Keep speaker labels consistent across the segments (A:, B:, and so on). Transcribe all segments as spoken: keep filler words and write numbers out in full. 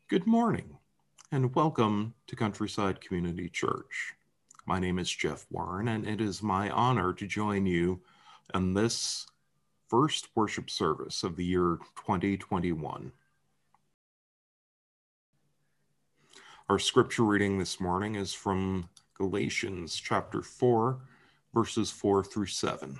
A: Good morning, and welcome to Countryside Community Church. My name is Jeff Warren, and it is my honor to join you on this first worship service of the year twenty twenty-one. Our scripture reading this morning is from Galatians chapter four, verses four through seven.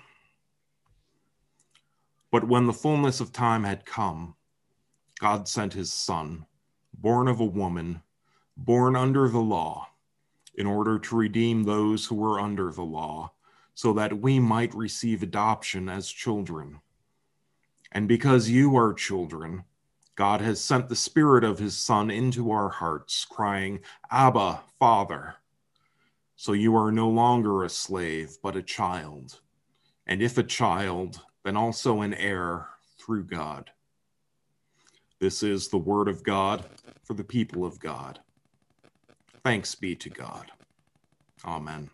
A: But when the fullness of time had come, God sent his Son, born of a woman, born under the law, in order to redeem those who were under the law, so that we might receive adoption as children. And because you are children, God has sent the Spirit of his Son into our hearts, crying, "Abba, Father." So you are no longer a slave, but a child. And if a child, then also an heir through God. This is the word of God for the people of God. Thanks be to God. Amen.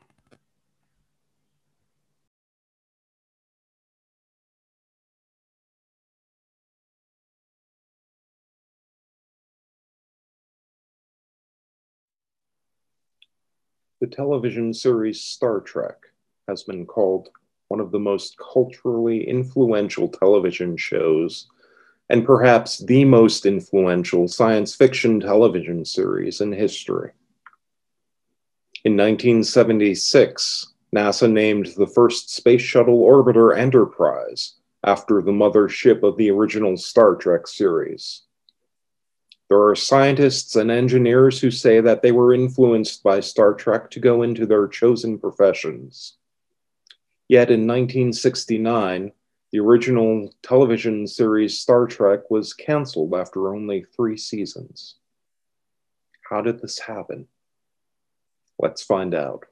B: The television series Star Trek has been called one of the most culturally influential television shows and perhaps the most influential science fiction television series in history. In nineteen seventy-six, NASA named the first space shuttle orbiter Enterprise after the mothership of the original Star Trek series. There are scientists and engineers who say that they were influenced by Star Trek to go into their chosen professions. Yet in nineteen sixty-nine, the original television series Star Trek was canceled after only three seasons. How did this happen? Let's find out.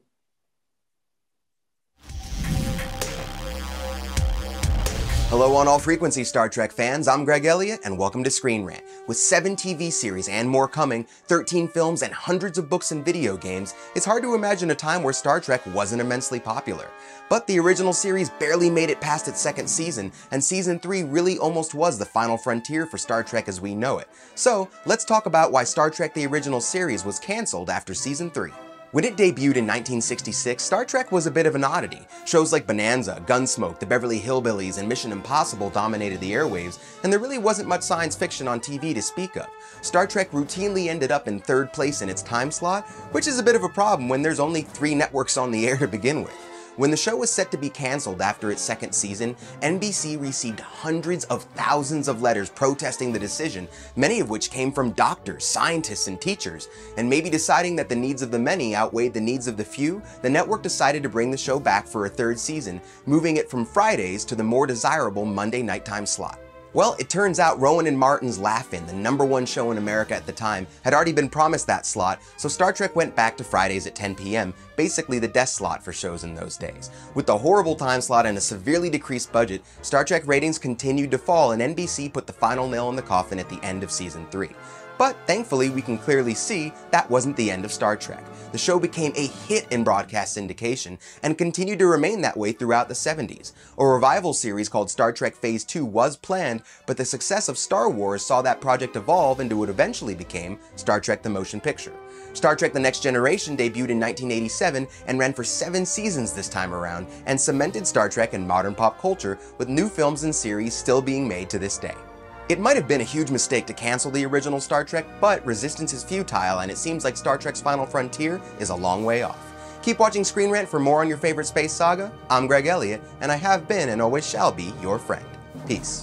C: Hello on all frequency Star Trek fans, I'm Greg Elliott and welcome to Screen Rant. With seven T V series and more coming, thirteen films and hundreds of books and video games, it's hard to imagine a time where Star Trek wasn't immensely popular. But the original series barely made it past its second season, and season three really almost was the final frontier for Star Trek as we know it. So let's talk about why Star Trek the original series was cancelled after season three. When it debuted in nineteen sixty-six, Star Trek was a bit of an oddity. Shows like Bonanza, Gunsmoke, The Beverly Hillbillies, and Mission Impossible dominated the airwaves, and there really wasn't much science fiction on T V to speak of. Star Trek routinely ended up in third place in its time slot, which is a bit of a problem when there's only three networks on the air to begin with. When the show was set to be cancelled after its second season, N B C received hundreds of thousands of letters protesting the decision, many of which came from doctors, scientists, and teachers. And maybe deciding that the needs of the many outweighed the needs of the few, the network decided to bring the show back for a third season, moving it from Fridays to the more desirable Monday nighttime slot. Well, it turns out Rowan and Martin's Laugh-In, the number one show in America at the time, had already been promised that slot, so Star Trek went back to Fridays at ten p m, basically the death slot for shows in those days. With the horrible time slot and a severely decreased budget, Star Trek ratings continued to fall, and N B C put the final nail in the coffin at the end of season three. But thankfully, we can clearly see that wasn't the end of Star Trek. The show became a hit in broadcast syndication and continued to remain that way throughout the seventies. A revival series called Star Trek Phase two was planned, but the success of Star Wars saw that project evolve into what eventually became Star Trek the Motion Picture. Star Trek The Next Generation debuted in nineteen eighty-seven and ran for seven seasons this time around, and cemented Star Trek in modern pop culture, with new films and series still being made to this day. It might have been a huge mistake to cancel the original Star Trek, but resistance is futile, and it seems like Star Trek's final frontier is a long way off. Keep watching Screen Rant for more on your favorite space saga. I'm Greg Elliott, and I have been and always shall be your friend. Peace.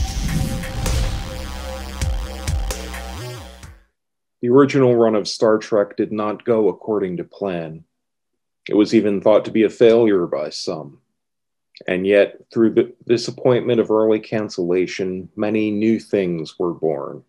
B: The original run of Star Trek did not go according to plan. It was even thought to be a failure by some. And yet, through the disappointment of early cancellation, many new things were born.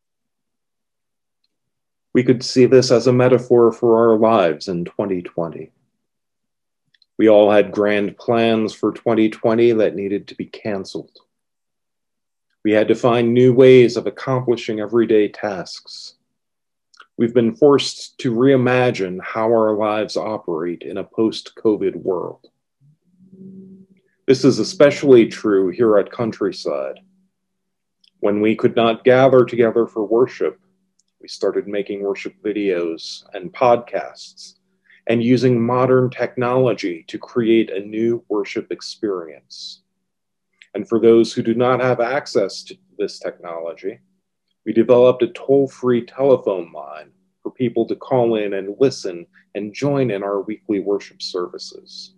B: We could see this as a metaphor for our lives in twenty twenty. We all had grand plans for twenty twenty that needed to be canceled. We had to find new ways of accomplishing everyday tasks. We've been forced to reimagine how our lives operate in a post-COVID world. This is especially true here at Countryside. When we could not gather together for worship, we We started making worship videos and podcasts and using modern technology to create a new worship experience. And for those who do not have access to this technology, we developed a toll-free telephone line for people to call in and listen and join in our weekly worship services.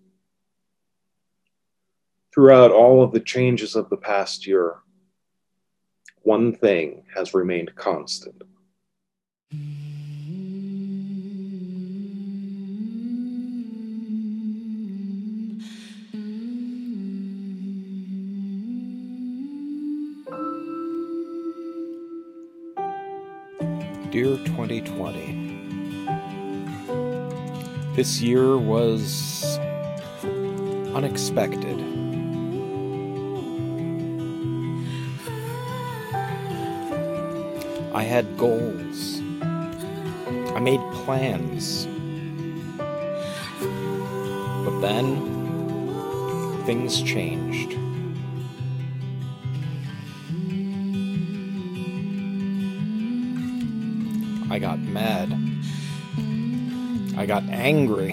B: Throughout all of the changes of the past year, one thing has remained constant.
D: Dear twenty twenty, this year was unexpected. I had goals. I made plans. But then, things changed. I got mad. I got angry.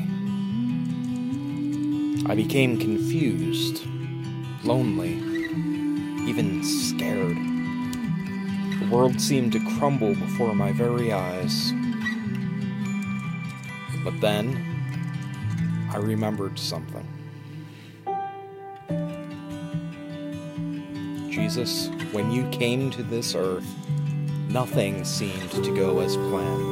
D: I became confused, lonely, even scared. The world seemed to crumble before my very eyes. But then, I remembered something. Jesus, when you came to this earth, nothing seemed to go as planned.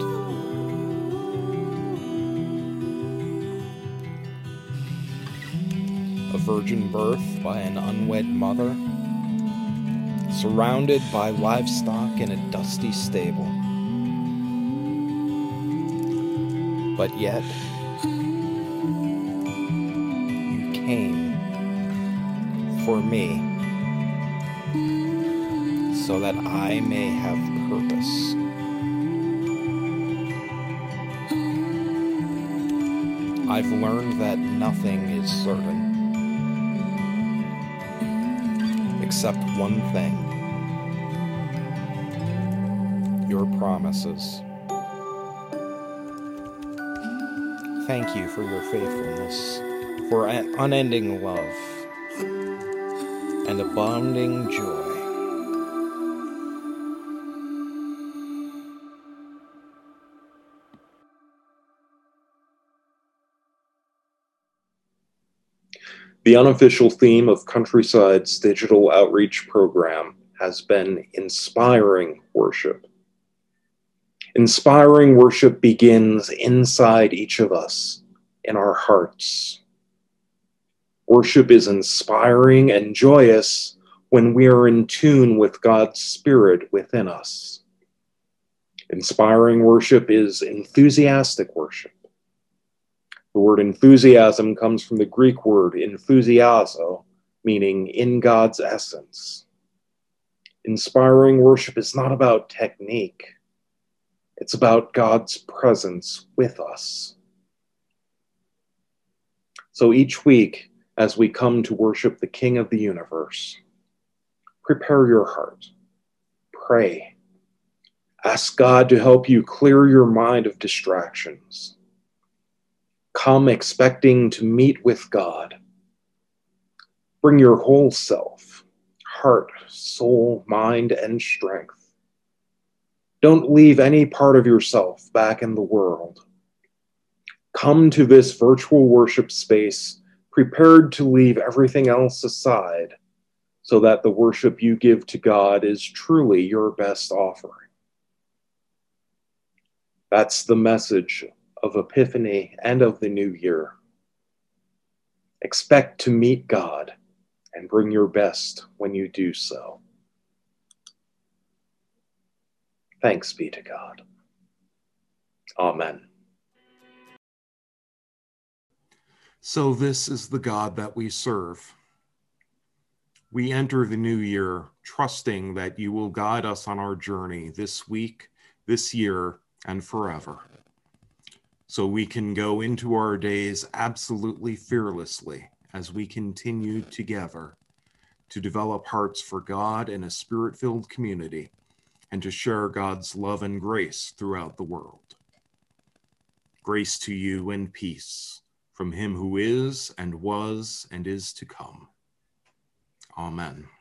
D: A virgin birth by an unwed mother, surrounded by livestock in a dusty stable. But yet, you came for me so that I may have purpose. I've learned that nothing is certain, except one thing: your promises. Thank you for your faithfulness, for an unending love and abounding joy.
B: The unofficial theme of Countryside's digital outreach program has been inspiring worship. Inspiring worship begins inside each of us, in our hearts. Worship is inspiring and joyous when we are in tune with God's Spirit within us. Inspiring worship is enthusiastic worship. The word enthusiasm comes from the Greek word enthusiazo, meaning in God's essence. Inspiring worship is not about technique. It's about God's presence with us. So each week, as we come to worship the King of the universe, prepare your heart, pray, ask God to help you clear your mind of distractions. Come expecting to meet with God. Bring your whole self, heart, soul, mind, and strength. Don't leave any part of yourself back in the world. Come to this virtual worship space prepared to leave everything else aside so that the worship you give to God is truly your best offering. That's the message of Epiphany and of the new year. Expect to meet God and bring your best when you do so. Thanks be to God. Amen.
A: So this is the God that we serve. We enter the new year trusting that you will guide us on our journey this week, this year, and forever. So we can go into our days absolutely fearlessly as we continue together to develop hearts for God in a spirit-filled community and to share God's love and grace throughout the world. Grace to you and peace from him who is and was and is to come. Amen.